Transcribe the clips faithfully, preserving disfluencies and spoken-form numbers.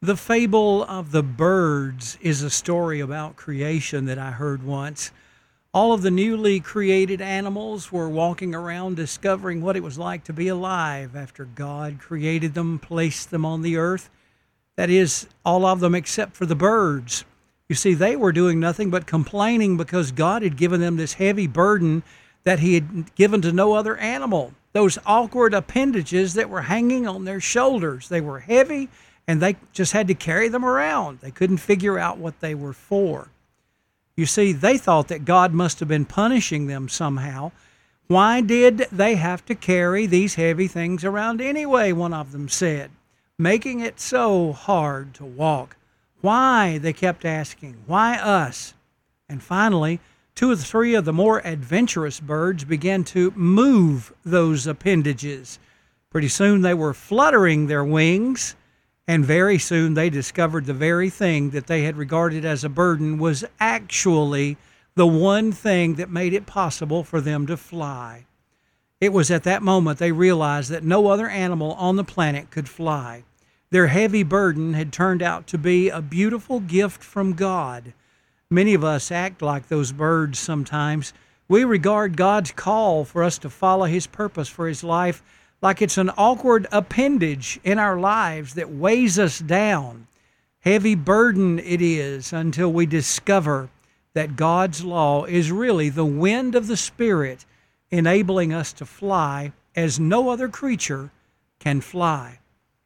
The fable of the birds is a story about creation that I heard once. All of the newly created animals were walking around discovering what it was like to be alive after God created them, placed them on the earth. That is, all of them except for the birds. You see, they were doing nothing but complaining because God had given them this heavy burden that He had given to no other animal. Those awkward appendages that were hanging on their shoulders. They were heavy, and they just had to carry them around. They couldn't figure out what they were for. You see, they thought that God must have been punishing them somehow. Why did they have to carry these heavy things around anyway, one of them said, making it so hard to walk? Why, they kept asking, why us? And finally, two or three of the more adventurous birds began to move those appendages. Pretty soon they were fluttering their wings, and very soon they discovered the very thing that they had regarded as a burden was actually the one thing that made it possible for them to fly. It was at that moment they realized that no other animal on the planet could fly. Their heavy burden had turned out to be a beautiful gift from God. Many of us act like those birds sometimes. We regard God's call for us to follow His purpose for His life like it's an awkward appendage in our lives that weighs us down. Heavy burden it is until we discover that God's law is really the wind of the Spirit, enabling us to fly as no other creature can fly.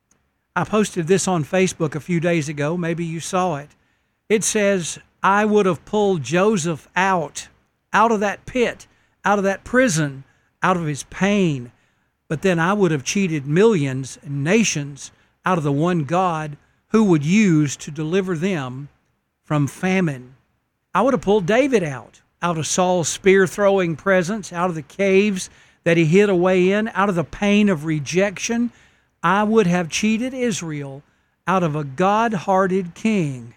I posted this on Facebook a few days ago. Maybe you saw it. It says, I would have pulled Joseph out, out of that pit, out of that prison, out of his pain. But then I would have cheated millions and nations out of the one God who would use to deliver them from famine. I would have pulled David out, out of Saul's spear-throwing presence, out of the caves that he hid away in, out of the pain of rejection. I would have cheated Israel out of a God-hearted king.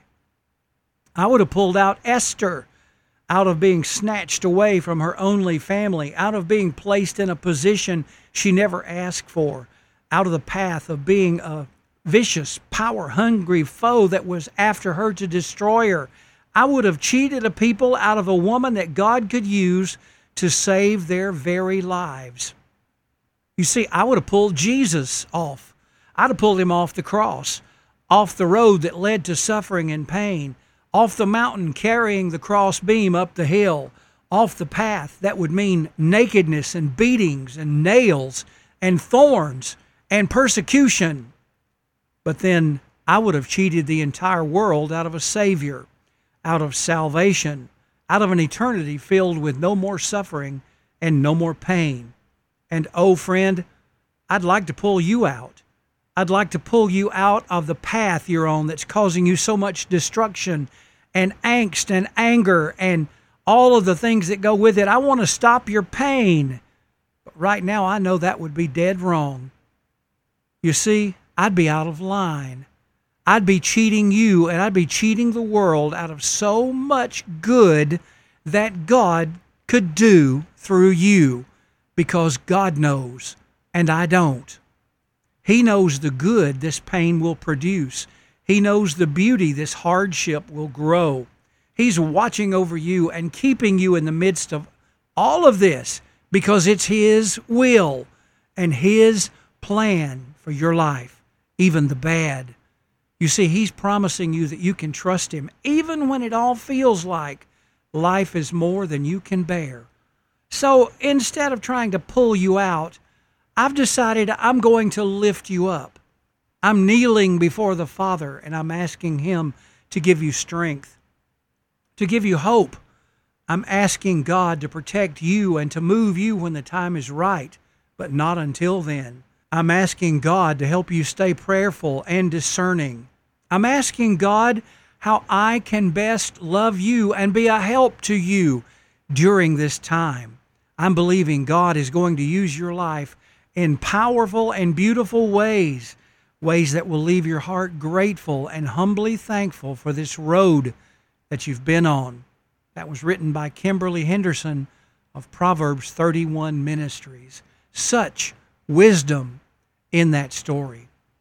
I would have pulled out Esther out of being snatched away from her only family, out of being placed in a position she never asked for, out of the path of being a vicious, power-hungry foe that was after her to destroy her. I would have cheated a people out of a woman that God could use to save their very lives. You see, I would have pulled Jesus off. I'd have pulled him off the cross, off the road that led to suffering and pain, off the mountain carrying the cross beam up the hill, off the path that would mean nakedness and beatings and nails and thorns and persecution. But then I would have cheated the entire world out of a Savior, out of salvation, out of an eternity filled with no more suffering and no more pain. And oh, friend, I'd like to pull you out. I'd like to pull you out of the path you're on that's causing you so much destruction and angst and anger and all of the things that go with it. I want to stop your pain. But right now, I know that would be dead wrong. You see, I'd be out of line. I'd be cheating you, and I'd be cheating the world out of so much good that God could do through you, because God knows, and I don't. He knows the good this pain will produce. He knows the beauty this hardship will grow. He's watching over you and keeping you in the midst of all of this because it's His will and His plan for your life, even the bad. You see, He's promising you that you can trust Him, even when it all feels like life is more than you can bear. So instead of trying to pull you out, I've decided I'm going to lift you up. I'm kneeling before the Father, and I'm asking Him to give you strength, to give you hope. I'm asking God to protect you and to move you when the time is right, but not until then. I'm asking God to help you stay prayerful and discerning. I'm asking God how I can best love you and be a help to you during this time. I'm believing God is going to use your life in powerful and beautiful ways, ways that will leave your heart grateful and humbly thankful for this road that you've been on. That was written by Kimberly Henderson of Proverbs thirty-one Ministries. Such wisdom in that story.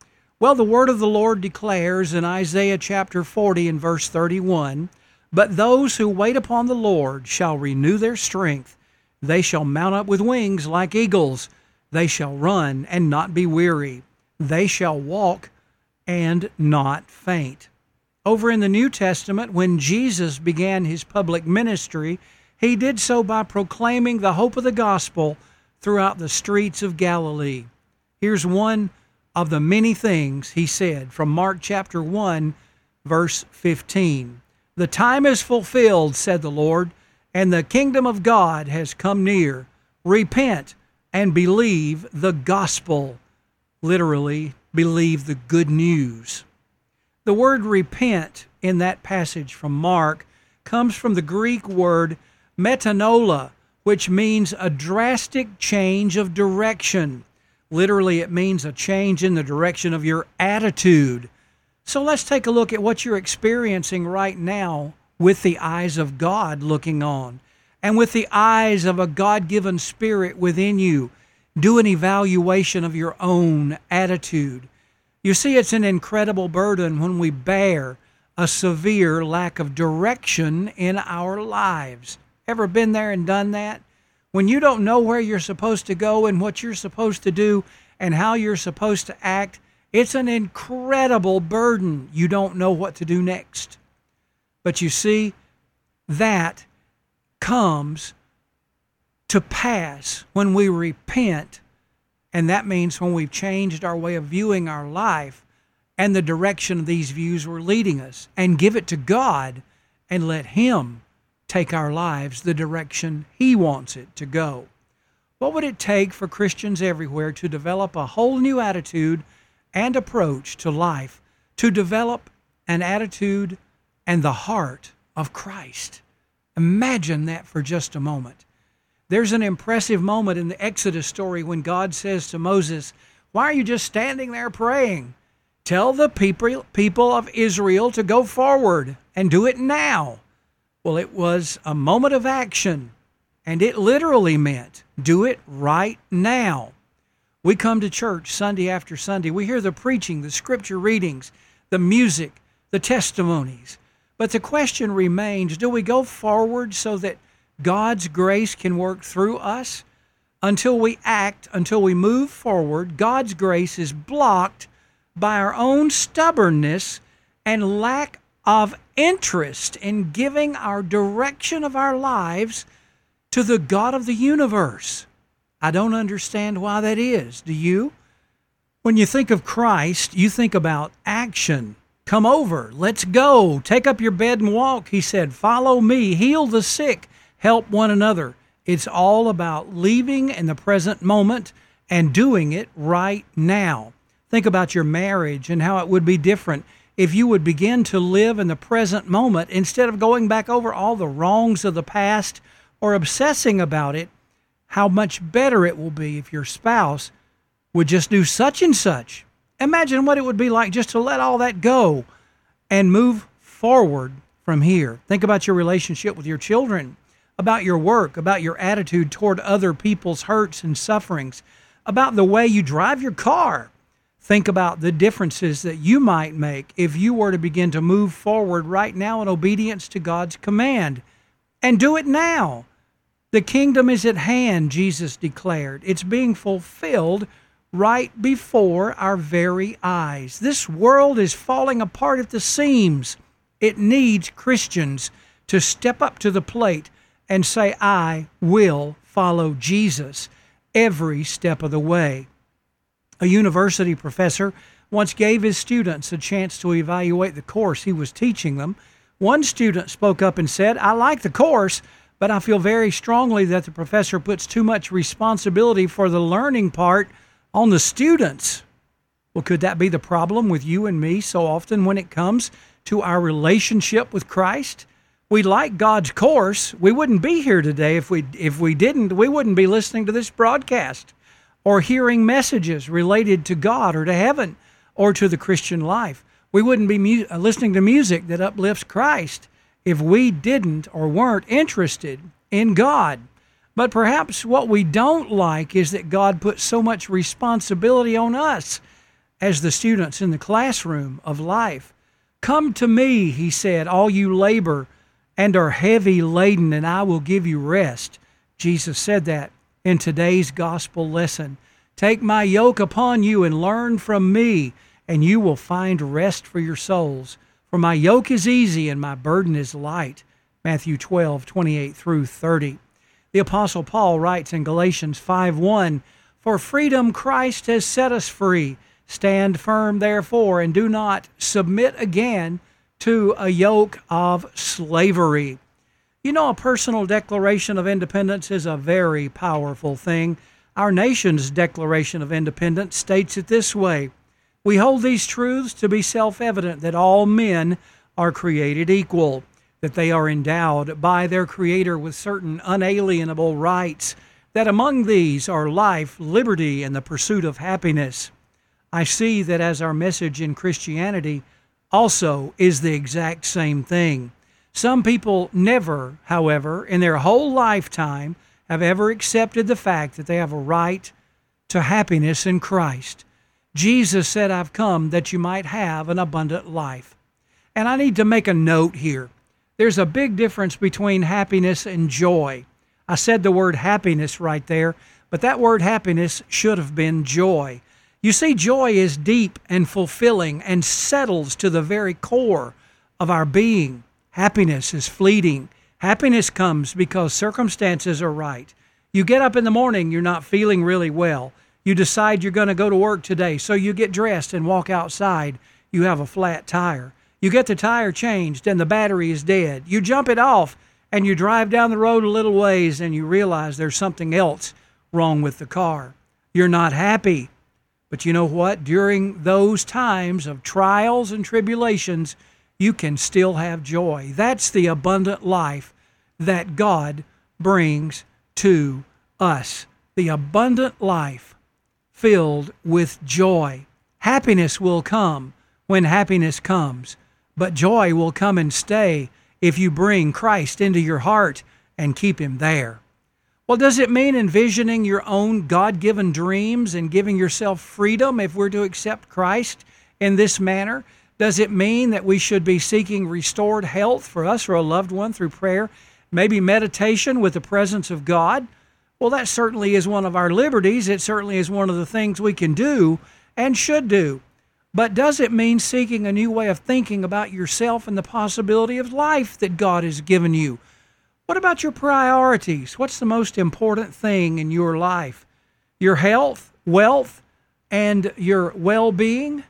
Well, the word of the Lord declares in Isaiah chapter forty and verse thirty-one, "But those who wait upon the Lord shall renew their strength. They shall mount up with wings like eagles. They shall run and not be weary. They shall walk and not faint." Over in the New Testament, when Jesus began his public ministry, he did so by proclaiming the hope of the gospel throughout the streets of Galilee. Here's one of the many things he said from Mark chapter one, verse fifteen. "The time is fulfilled, said the Lord, and the kingdom of God has come near. Repent and believe the gospel." Literally, believe the good news. The word repent in that passage from Mark comes from the Greek word metanoia, which means a drastic change of direction. Literally, it means a change in the direction of your attitude. So let's take a look at what you're experiencing right now with the eyes of God looking on, and with the eyes of a God-given spirit within you. Do an evaluation of your own attitude. You see, it's an incredible burden when we bear a severe lack of direction in our lives. Ever been there and done that? When you don't know where you're supposed to go and what you're supposed to do and how you're supposed to act, it's an incredible burden. You don't know what to do next. But you see, that comes to pass when we repent. And that means when we've changed our way of viewing our life and the direction these views were leading us, and give it to God and let Him take our lives the direction He wants it to go. What would it take for Christians everywhere to develop a whole new attitude and approach to life, to develop an attitude and the heart of Christ? Imagine that for just a moment. There's an impressive moment in the Exodus story when God says to Moses, "Why are you just standing there praying? Tell the people people of Israel to go forward and do it now." Well, it was a moment of action, and it literally meant do it right now. We come to church Sunday after Sunday. We hear the preaching, the scripture readings, the music, the testimonies. But the question remains, do we go forward so that God's grace can work through us? Until we act, until we move forward, God's grace is blocked by our own stubbornness and lack of interest in giving our direction of our lives to the God of the universe. I don't understand why that is. Do you? When you think of Christ, you think about action. Come over, let's go, take up your bed and walk. He said, follow me, heal the sick, help one another. It's all about leaving in the present moment and doing it right now. Think about your marriage and how it would be different if you would begin to live in the present moment instead of going back over all the wrongs of the past or obsessing about it. How much better it will be if your spouse would just do such and such. Imagine what it would be like just to let all that go and move forward from here. Think about your relationship with your children, about your work, about your attitude toward other people's hurts and sufferings, about the way you drive your car. Think about the differences that you might make if you were to begin to move forward right now in obedience to God's command. And do it now. The kingdom is at hand, Jesus declared. It's being fulfilled right before our very eyes. This world is falling apart at the seams. It needs Christians to step up to the plate and say, I will follow Jesus every step of the way. A university professor once gave his students a chance to evaluate the course he was teaching them. One student spoke up and said, I like the course, but I feel very strongly that the professor puts too much responsibility for the learning part on the students. Well, could that be the problem with you and me so often when it comes to our relationship with Christ? We like God's course. We wouldn't be here today if we if we didn't. We wouldn't be listening to this broadcast or hearing messages related to God or to heaven or to the Christian life. We wouldn't be mu- listening to music that uplifts Christ if we didn't or weren't interested in God. But perhaps what we don't like is that God puts so much responsibility on us as the students in the classroom of life. Come to me, he said, all you labor and are heavy laden, and I will give you rest. Jesus said that in today's gospel lesson. Take my yoke upon you and learn from me, and you will find rest for your souls. For my yoke is easy and my burden is light. Matthew twelve, twenty-eight through thirty. The Apostle Paul writes in Galatians five one, For freedom Christ has set us free. Stand firm, therefore, and do not submit again to a yoke of slavery. You know, a personal declaration of independence is a very powerful thing. Our nation's Declaration of Independence states it this way: We hold these truths to be self-evident, that all men are created equal, that they are endowed by their Creator with certain unalienable rights, that among these are life, liberty, and the pursuit of happiness. I see that as our message in Christianity also is the exact same thing. Some people never, however, in their whole lifetime, have ever accepted the fact that they have a right to happiness in Christ. Jesus said, I've come that you might have an abundant life. And I need to make a note here. There's a big difference between happiness and joy. I said the word happiness right there, but that word happiness should have been joy. You see, joy is deep and fulfilling and settles to the very core of our being. Happiness is fleeting. Happiness comes because circumstances are right. You get up in the morning, you're not feeling really well. You decide you're going to go to work today, so you get dressed and walk outside. You have a flat tire. You get the tire changed and the battery is dead. You jump it off and you drive down the road a little ways and you realize there's something else wrong with the car. You're not happy. But you know what? During those times of trials and tribulations, you can still have joy. That's the abundant life that God brings to us. The abundant life filled with joy. Happiness will come when happiness comes, but joy will come and stay if you bring Christ into your heart and keep Him there. Well, does it mean envisioning your own God-given dreams and giving yourself freedom if we're to accept Christ in this manner? Does it mean that we should be seeking restored health for us or a loved one through prayer, maybe meditation with the presence of God? Well, that certainly is one of our liberties. It certainly is one of the things we can do and should do. But does it mean seeking a new way of thinking about yourself and the possibility of life that God has given you? What about your priorities? What's the most important thing in your life? Your health, wealth, and your well-being?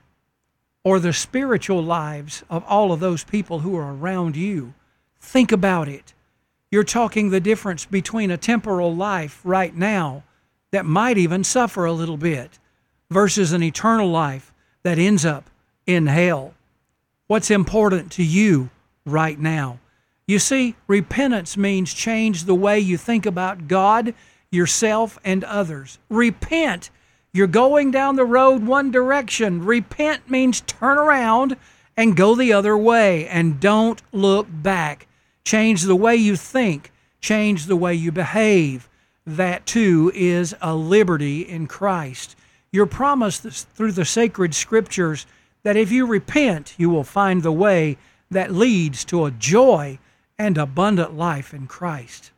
Or the spiritual lives of all of those people who are around you? Think about it. You're talking the difference between a temporal life right now that might even suffer a little bit versus an eternal life that ends up in hell. What's important to you right now? You see, repentance means change the way you think about God, yourself, and others. Repent. You're going down the road one direction. Repent means turn around and go the other way, and don't look back. Change the way you think. Change the way you behave. That too is a liberty in Christ. You're promised through the sacred scriptures that if you repent, you will find the way that leads to a joy and abundant life in Christ.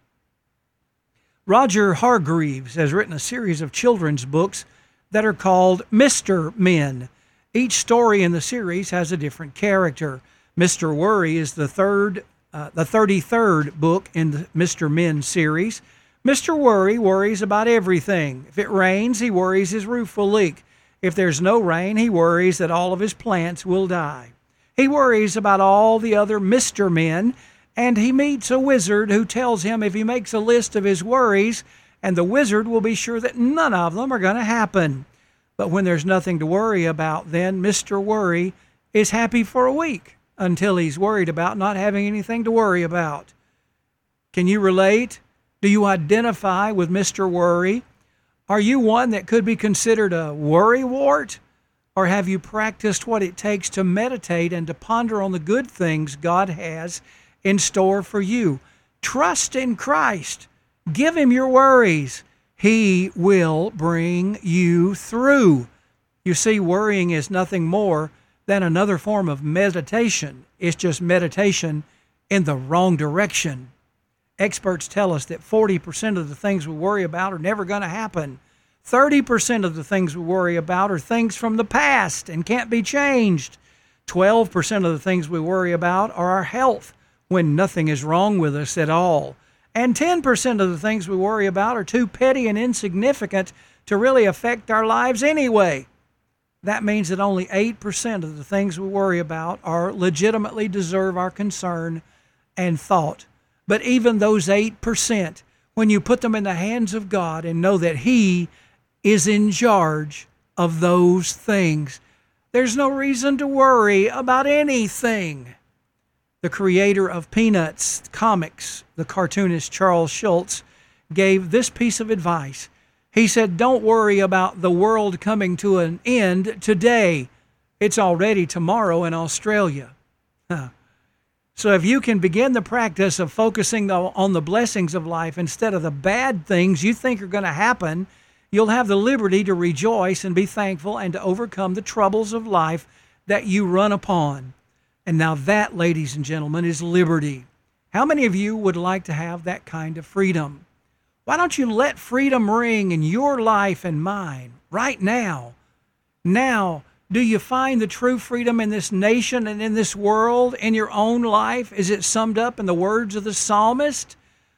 Roger Hargreaves has written a series of children's books that are called Mister Men. Each story in the series has a different character. Mister Worry is the third, uh, the thirty-third book in the Mister Men series. Mister Worry worries about everything. If it rains, he worries his roof will leak. If there's no rain, he worries that all of his plants will die. He worries about all the other Mister Men, and he meets a wizard who tells him if he makes a list of his worries, and the wizard will be sure that none of them are going to happen. But when there's nothing to worry about, then Mister Worry is happy for a week until he's worried about not having anything to worry about. Can you relate? Do you identify with Mister Worry? Are you one that could be considered a worrywart? Or have you practiced what it takes to meditate and to ponder on the good things God has in store for you? Trust in Christ. Give Him your worries. He will bring you through. You see, worrying is nothing more than another form of meditation. It's just meditation in the wrong direction. Experts tell us that forty percent of the things we worry about are never going to happen. thirty percent of the things we worry about are things from the past and can't be changed. twelve percent of the things we worry about are our health, when nothing is wrong with us at all. And ten percent of the things we worry about are too petty and insignificant to really affect our lives anyway. That means that only eight percent of the things we worry about are legitimately deserve our concern and thought. But even those eight percent, when you put them in the hands of God and know that He is in charge of those things, there's no reason to worry about anything. The creator of Peanuts comics, the cartoonist Charles Schulz, gave this piece of advice. He said, "Don't worry about the world coming to an end today. It's already tomorrow in Australia." Huh. So if you can begin the practice of focusing on the blessings of life instead of the bad things you think are going to happen, you'll have the liberty to rejoice and be thankful and to overcome the troubles of life that you run upon. And now that, ladies and gentlemen, is liberty. How many of you would like to have that kind of freedom? Why don't you let freedom ring in your life and mine right now? Now, do you find the true freedom in this nation and in this world, in your own life? Is it summed up in the words of the psalmist?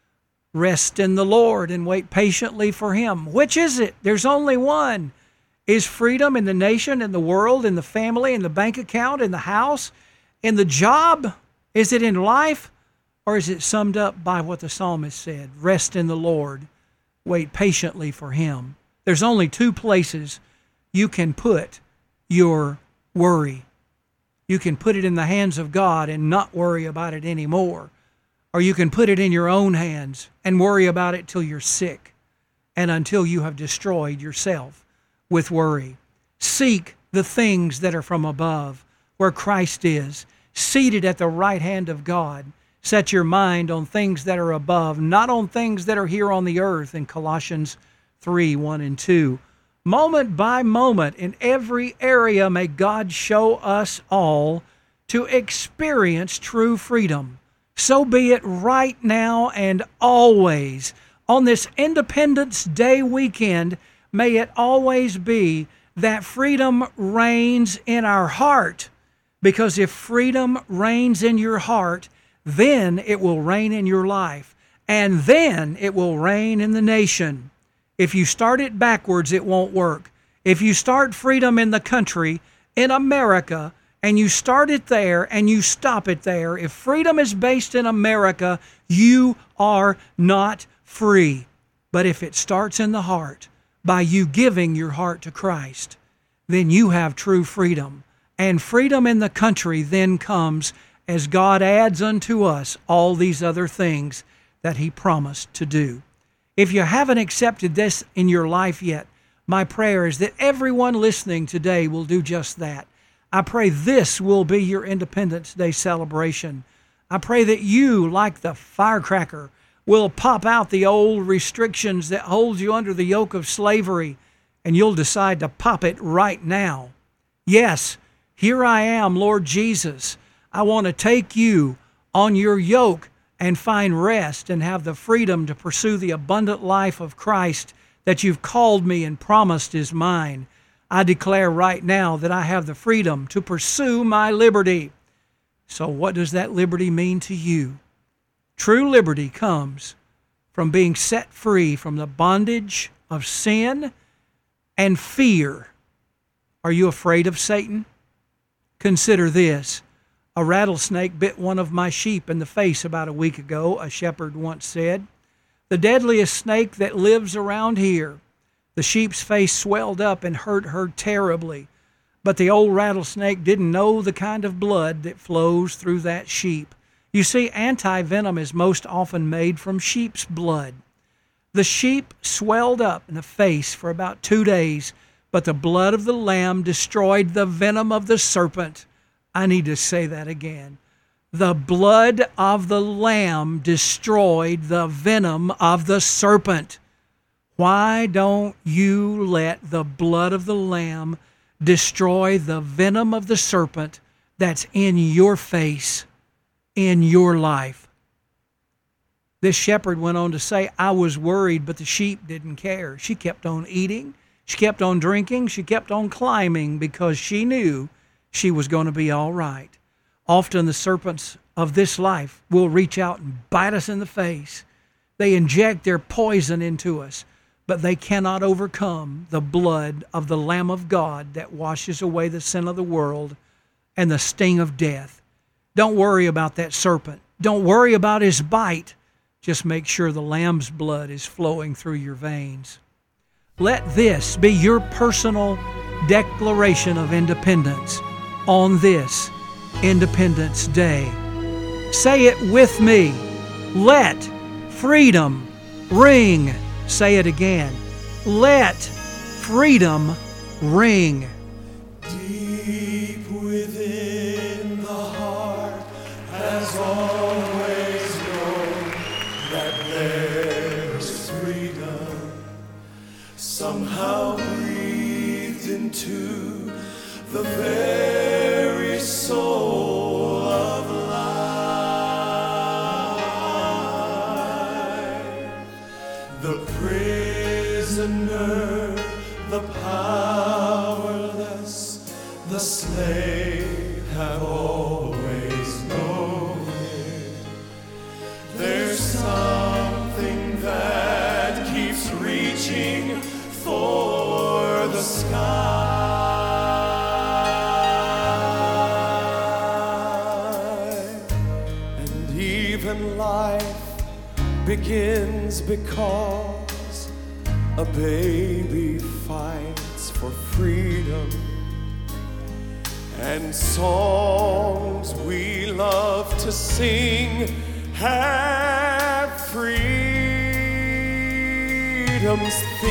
Rest in the Lord and wait patiently for Him. Which is it? There's only one. Is freedom in the nation, in the world, in the family, in the bank account, in the house, in the job? Is it in life? Or is it summed up by what the psalmist said? Rest in the Lord. Wait patiently for Him. There's only two places you can put your worry. You can put it in the hands of God and not worry about it anymore. Or you can put it in your own hands and worry about it till you're sick and until you have destroyed yourself with worry. Seek the things that are from above, where Christ is, seated at the right hand of God. Set your mind on things that are above, not on things that are here on the earth, in Colossians three, one and two. Moment by moment, in every area, may God show us all to experience true freedom. So be it right now and always. On this Independence Day weekend, may it always be that freedom reigns in our heart. Because if freedom reigns in your heart, then it will reign in your life. And then it will reign in the nation. If you start it backwards, it won't work. If you start freedom in the country, in America, and you start it there and you stop it there, if freedom is based in America, you are not free. But if it starts in the heart, by you giving your heart to Christ, then you have true freedom. And freedom in the country then comes as God adds unto us all these other things that He promised to do. If you haven't accepted this in your life yet, my prayer is that everyone listening today will do just that. I pray this will be your Independence Day celebration. I pray that you, like the firecracker, will pop out the old restrictions that hold you under the yoke of slavery, and you'll decide to pop it right now. Yes, here I am, Lord Jesus. I want to take you on your yoke and find rest and have the freedom to pursue the abundant life of Christ that you've called me and promised is mine. I declare right now that I have the freedom to pursue my liberty. So what does that liberty mean to you? True liberty comes from being set free from the bondage of sin and fear. Are you afraid of Satan? Consider this. A rattlesnake bit one of my sheep in the face about a week ago, a shepherd once said. The deadliest snake that lives around here. The sheep's face swelled up and hurt her terribly. But the old rattlesnake didn't know the kind of blood that flows through that sheep. You see, anti-venom is most often made from sheep's blood. The sheep swelled up in the face for about two days, but the blood of the lamb destroyed the venom of the serpent. I need to say that again. The blood of the lamb destroyed the venom of the serpent. Why don't you let the blood of the lamb destroy the venom of the serpent that's in your face, in your life. This shepherd went on to say, I was worried, but the sheep didn't care. She kept on eating. She kept on drinking. She kept on climbing because she knew she was going to be all right. Often the serpents of this life will reach out and bite us in the face. They inject their poison into us, but they cannot overcome the blood of the Lamb of God that washes away the sin of the world and the sting of death. Don't worry about that serpent. Don't worry about his bite. Just make sure the Lamb's blood is flowing through your veins. Let this be your personal declaration of independence on this Independence Day. Say it with me. Let freedom ring. Say it again. Let freedom ring. Deep within the heart has always known that there's freedom somehow breathed into the very soul of life. The prisoner, the powerless, the slave have always known it. There's something that keeps reaching for the sky. And even life begins because a baby fights for freedom, and songs we love to sing have freedom's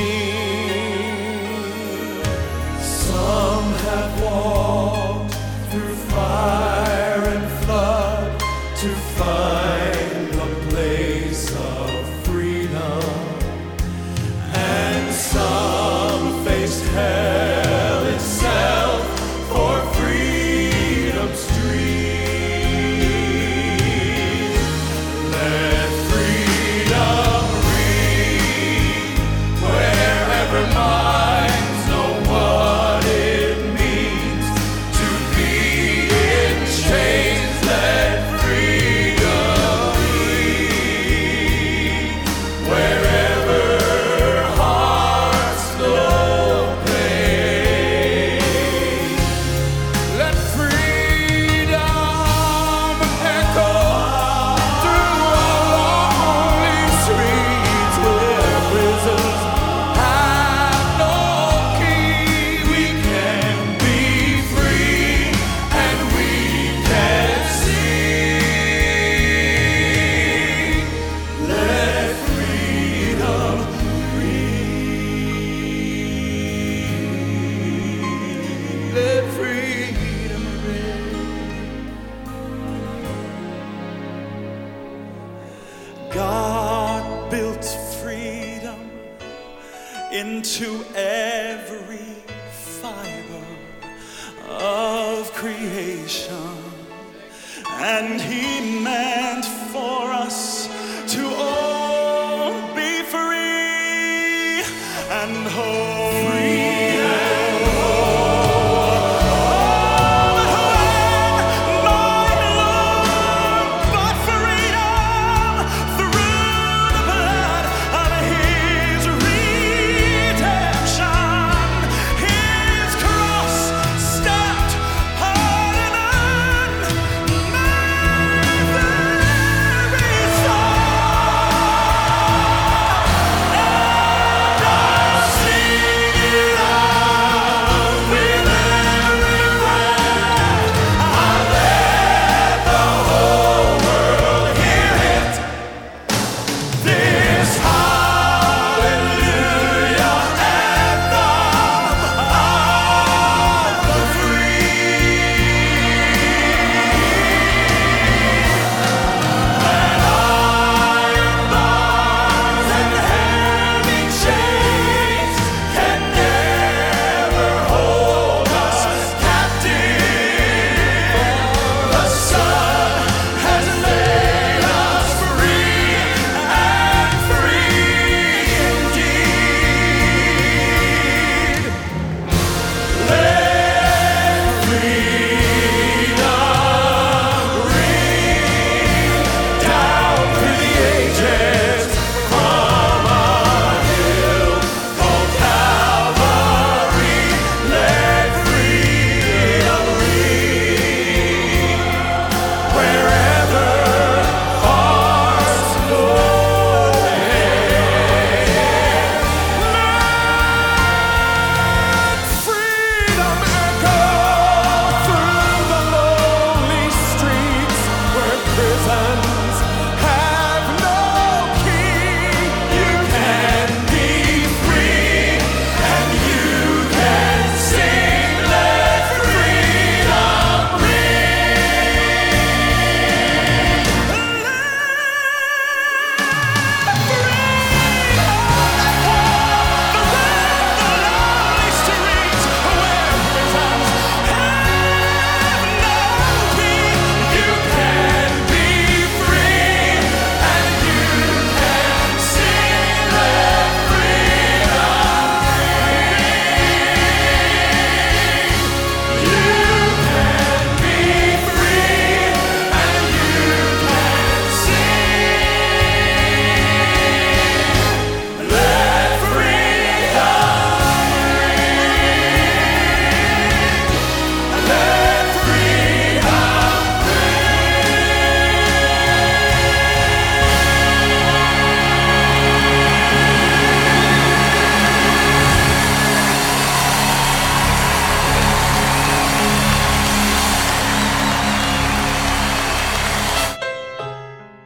theme. Some have walked through fire and flood to find the place of freedom, and some faced hell itself for freedom's dream. Let freedom ring wherever minds know what it means to be in chains. Let freedom ring wherever hearts know pain. Let freedom echo through our lonely streets where prisons have no key. We can be free and we can see. Let freedom ring. Let freedom ring. God built freedom into every fiber of creation, and He meant for us to all be free and whole. Free and whole. But when mine look but freedom through the blood of His redemption, His cross stepped hard and my very soul, and I see.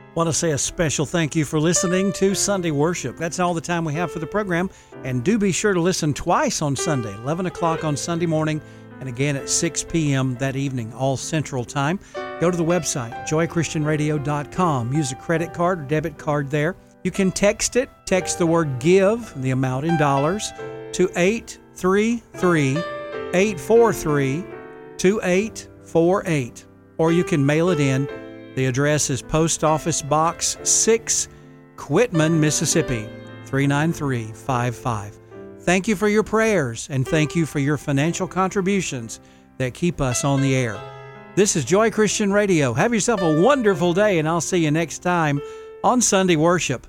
Want to say a special thank you for listening to Sunday Worship. That's all the time we have for the program. And do be sure to listen twice on Sunday, eleven o'clock on Sunday morning, and again at six p.m. that evening, all Central Time. Go to the website, joy christian radio dot com. Use a credit card or debit card there. You can text it. Text the word GIVE, the amount in dollars, to eight three three, eight four three, two eight four eight. Or you can mail it in. The address is Post Office Box six, Quitman, Mississippi, three nine three five five. Thank you for your prayers, and thank you for your financial contributions that keep us on the air. This is Joy Christian Radio. Have yourself a wonderful day, and I'll see you next time on Sunday Worship.